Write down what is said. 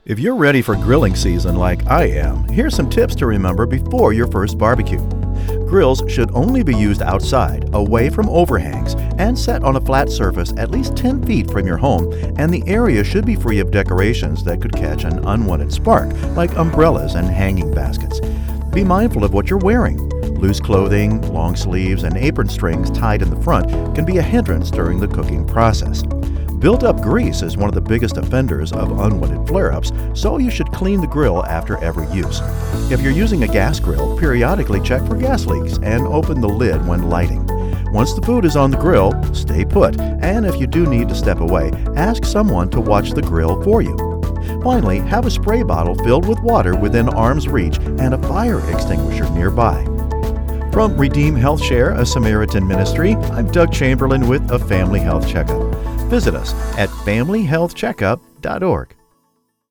If you're ready for grilling season like I am, here's some tips to remember before your first barbecue. Grills should only be used outside, away from overhangs, and set on a flat surface at least 10 feet from your home, and the area should be free of decorations that could catch an unwanted spark, like umbrellas and hanging baskets. Be mindful of what you're wearing. Loose clothing, long sleeves, and apron strings tied in the front can be a hindrance during the cooking process. Built-up grease is one of the biggest offenders of unwanted flare-ups, so you should clean the grill after every use. If you're using a gas grill, periodically check for gas leaks and open the lid when lighting. Once the food is on the grill, stay put, and if you do need to step away, ask someone to watch the grill for you. Finally, have a spray bottle filled with water within arm's reach and a fire extinguisher nearby. From Redeem Health Share, a Samaritan ministry, I'm Doug Chamberlain with a Family Health Checkup. Visit us at familyhealthcheckup.org.